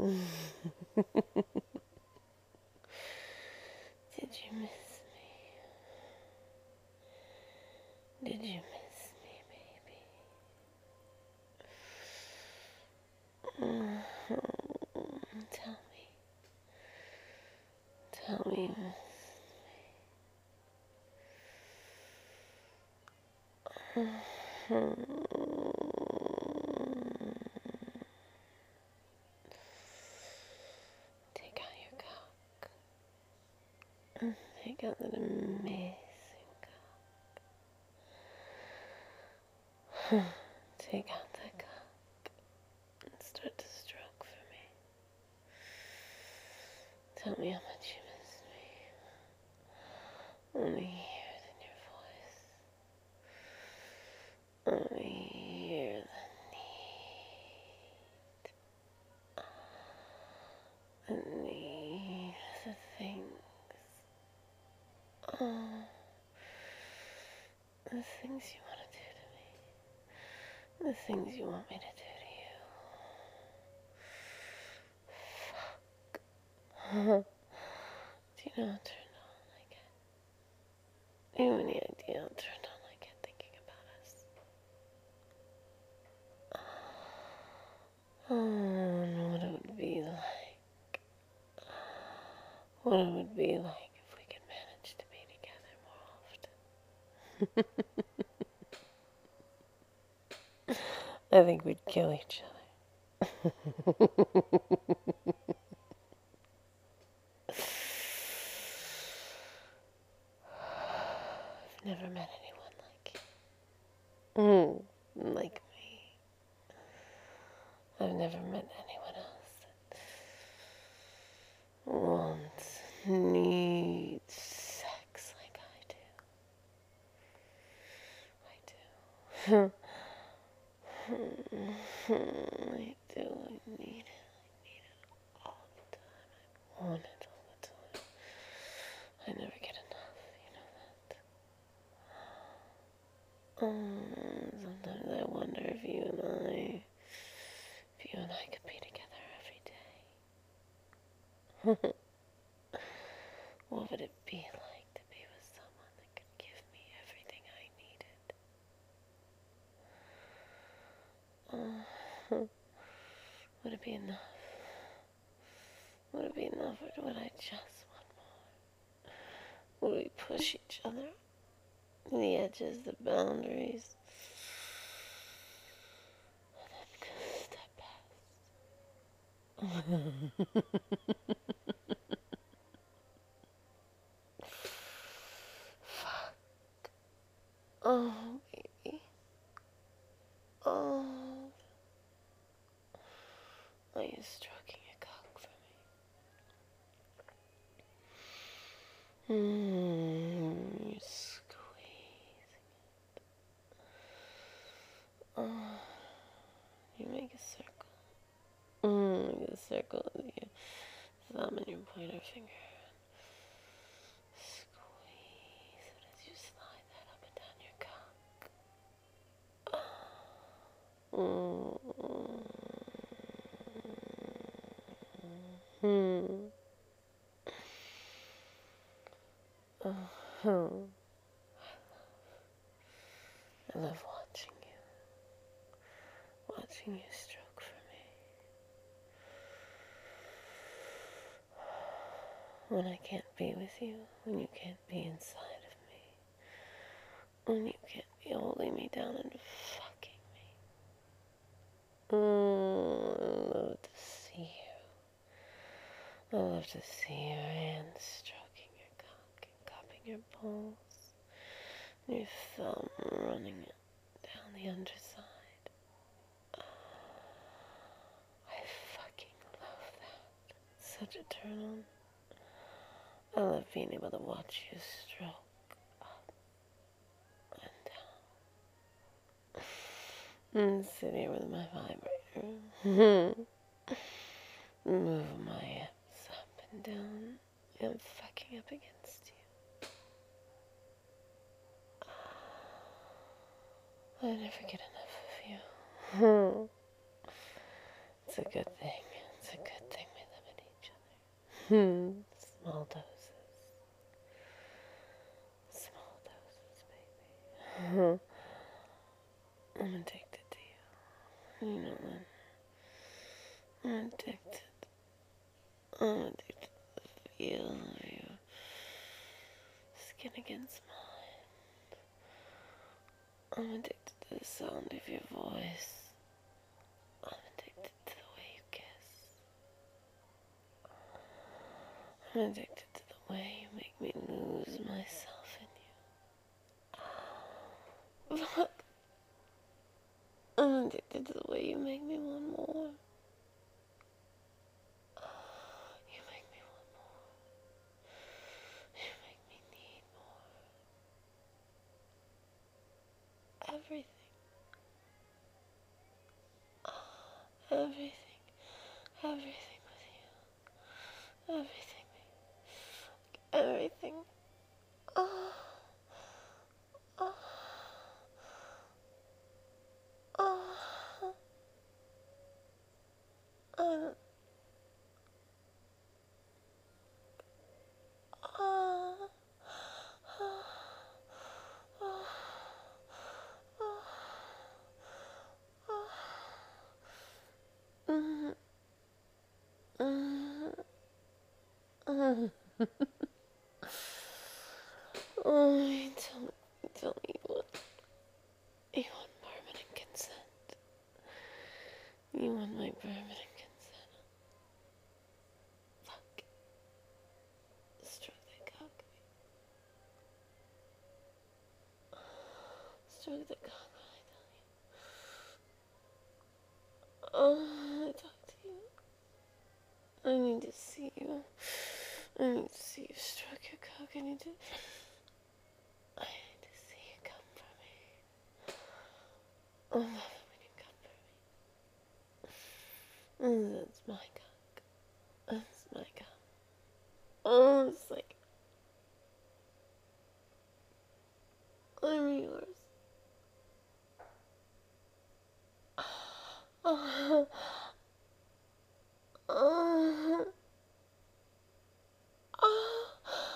Did you miss me? Did you miss me, baby? Tell me. Tell me you miss me. Take out your cock. Take out that amazing cock. Take out that cock and start to stroke for me. Tell me how much you miss me. Let me hear it in your voice. Let me hear the need, the things. Oh, the things you want to do to me. The things you want me to do to you. Fuck. Do you know how turned on I get? Do you have any idea how turned on I get thinking about us? Oh, and what it would be like. What it would be like if we could manage to be together more often. I think we'd kill each other. I've never met anyone like me. I've never met anyone else that wants, needs sex like I do. I do. I need it. I need it all the time. I want it all the time. I never get enough, you know that. Sometimes I wonder if you and I could be together every day. What would it be like to be with someone that could give me everything I needed? Would it be enough? Would it be enough, or would I just want more? Would we push each other? The edges, the boundaries. And then step past. Fuck. Oh, baby. Oh. Are you stroking your cock for me? You're squeezing it. Oh. You make a circle. Make a circle with your thumb and your pointer finger. Squeeze it as you slide that up and down your cock. I love watching you stroke for me. When I can't be with you, when you can't be inside of me, when you can't be holding me down and fucking me. I love to see you. I love to see your hands stroking your cock and cupping your balls, and your thumb running it down the underside. I fucking love that. Such a turn on. I love being able to watch you stroke up and down. And sit here with my vibrator. Move my hips up and down. I'm fucking up against you. I never get enough of you. It's a good thing. It's It's a good thing we limit each other. Small doses. Small doses, baby. I'm addicted to you. You know that. I'm addicted. I'm addicted to the feel of your skin against mine. I'm addicted to the sound of your voice. I'm addicted to the way you kiss. I'm addicted to the way you make me lose myself in you. Fuck. I'm addicted to the way you make me want more. You make me want more. You make me need more. Everything. Everything. Everything with you. Everything. Everything. Oh. Oh. Oh. Oh. Oh. Oh, tell me you want permanent consent. You want my permanent consent. Fuck. Stroke that cock. Stroke the cock when I tell you. Oh, I talk to you. I need to see you. I need to see you stroke your cock. I need to see you come for me. I love it when you come for me. That's my cock. That's my cock. Oh, it's like I'm yours. Oh, oh, oh,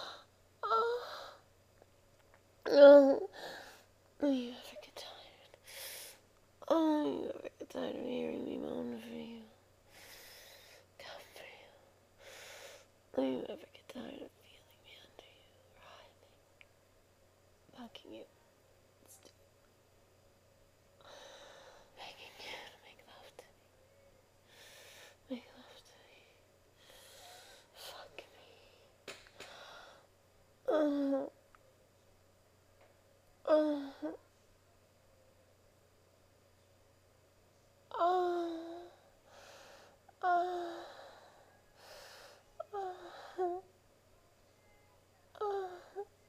oh. Oh, you ever get tired? Oh, you ever get tired of hearing me moan for you? Come for you. Oh, you ever get tired of feeling me under you, writhing, fucking you, begging you to make love to me. Make love to me. Fuck me. Oh, oh, oh, oh, oh, oh.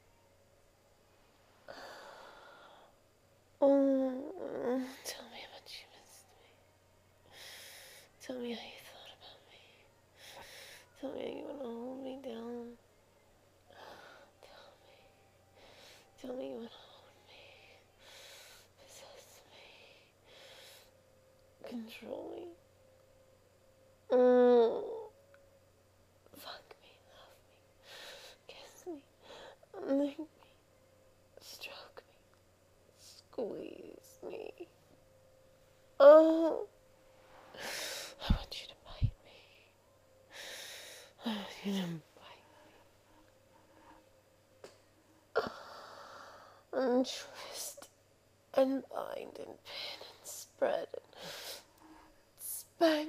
Oh, tell me how much you missed me. Tell me how you thought about me. Tell me how you want to hold me down. Tell me you want to hold me. Possess me. Control me. Fuck me, love me, kiss me, lick me, stroke me, squeeze me. Oh, I want you to bite me. I want you to bite me. And twist and bind and pin and spread and spank.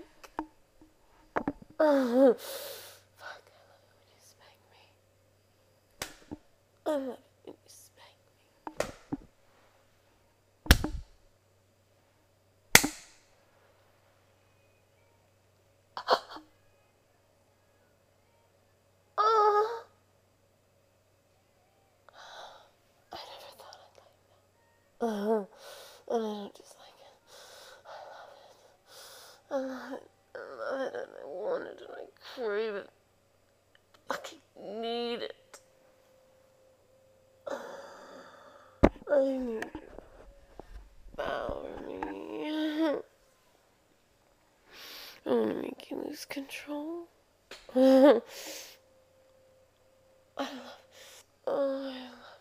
Oh, fuck, I love it when you spank me. I love it when you spank me. Oh, I never thought I'd like that. And I don't just like it. I love it. I love it. And I want it and I crave it. I need it. I need you to devour me. I want to make you you lose control. I love, oh,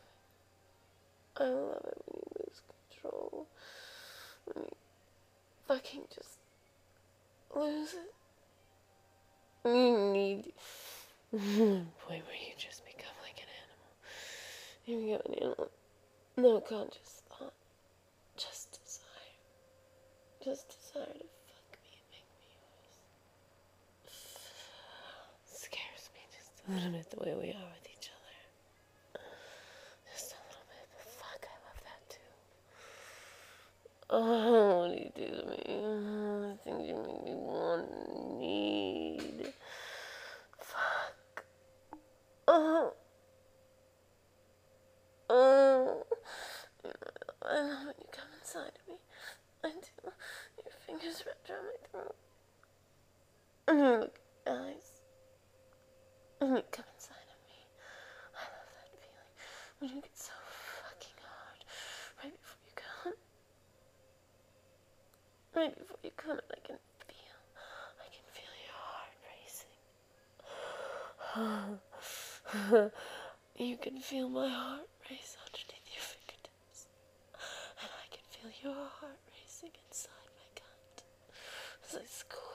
I love it when you lose control. When you fucking just lose it. You need the point where you just become like an animal. You become an animal. No conscious thought. Just desire. Just desire to fuck me and make me yours. It scares me just a little bit the way we are with each other. Just a little bit. But fuck, I love that too. Oh, what do you do to me? Oh, the things you make me want and need. Fuck. Oh. Oh. I love when you come inside of me. I do. Your fingers wrapped around my throat. And you look at my eyes. And you come inside of me. I love that feeling. When you get so fucking hard. Right before you come. Right before you come, and I can feel your heart racing. You can feel my heart race underneath your fingertips. And I can feel your heart racing inside my gut. As I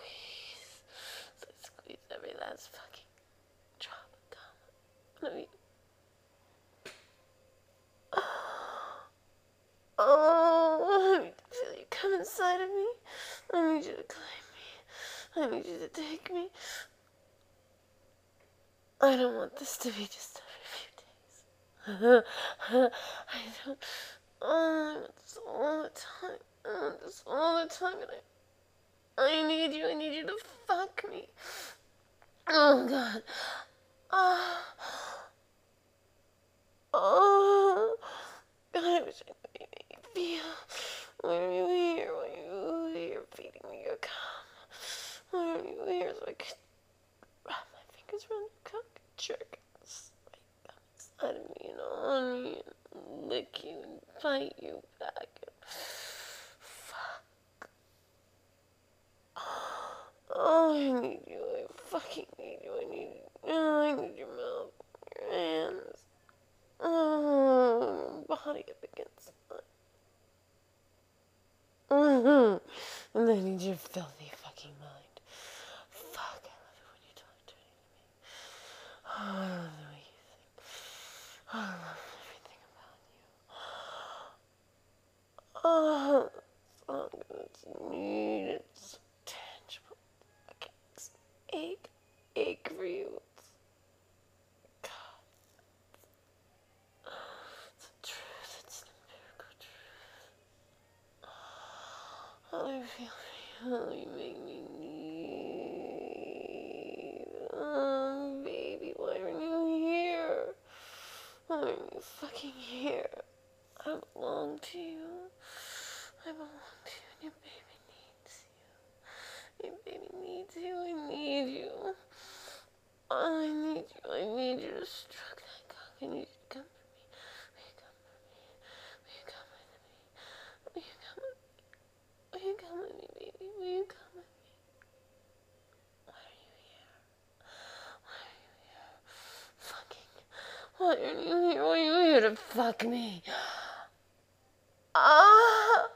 squeeze every last fucking drop of cum out of you. Oh, I need to feel you come inside of me. I need you to claim me. I need you to take me. I don't want this to be just every few days. I don't. Oh, I want this all the time. I want this all the time, and I need you. I need you to fuck me. Oh, God. Oh. Oh. God, I wish I could make you feel. Why are you here? Why are you here feeding me your cum? Why are you here so I could wrap my fingers around your cock and jerk right inside of me and on me and lick you and bite you back and fuck. Oh, I need you. I fucking need you. I need you. Oh, I need your mouth, your hands. Oh, body up against mine. And I need your filthy fucking mind. Fuck, I love it when you talk dirty to me. Oh, I love the way you think. Oh, I love everything about you. Oh, it's all good. It's neat. It's so tangible. I can't ache for you. God. It's the truth. It's the empirical truth. How I feel for you. How you make me need. Oh, baby, why aren't you here? Why aren't you fucking here? I belong to you. I belong to you, and your baby needs you. Your baby needs you. I need you. I need you. I need you to stroke that cock. I need you to come for me. Will you come with me? Will you come with me? Will you come with me, baby? Will you come with me? Why are you here? Why are you here? Fucking. Why are you here? Why are you here to fuck me? Ah!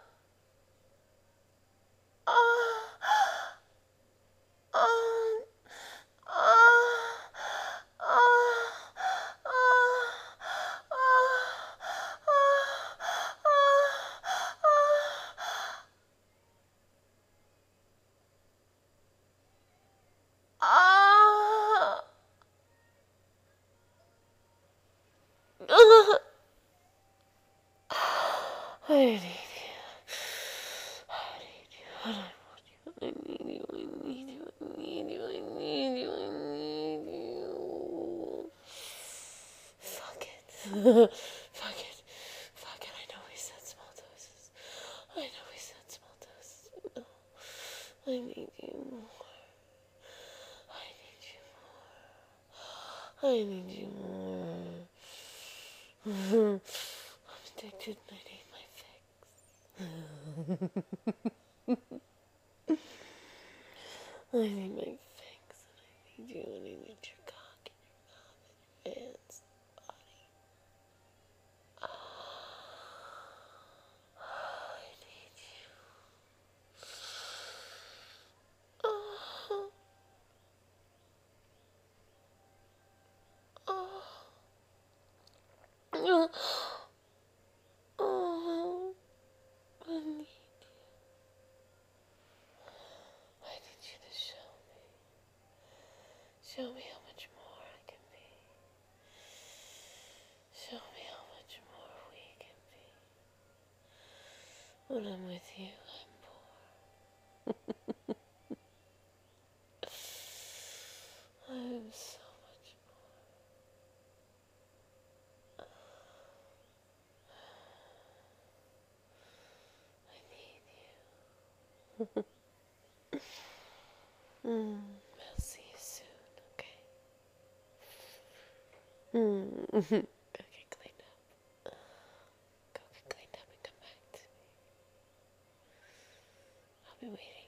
Ah! Ah! I need you. I need you. I want you. I need you. I need you. I need you. I need you. I need you. Fuck it. Fuck it. Fuck it. I know we said small doses. I know we said small doses. No. I need you more. I need you more. I need you more. I'm addicted and I need my fix. I need my fix, and I need you, and I need your cock and your mouth and your hands, body. I need you. Oh, oh, oh, oh, I need you to show me how much more I can be. Show me how much more we can be. When I'm with you, I'm poor. I'm so much more. I need you. I'll see you soon, okay? Go get cleaned up. Go get cleaned up and come back to me. I'll be waiting.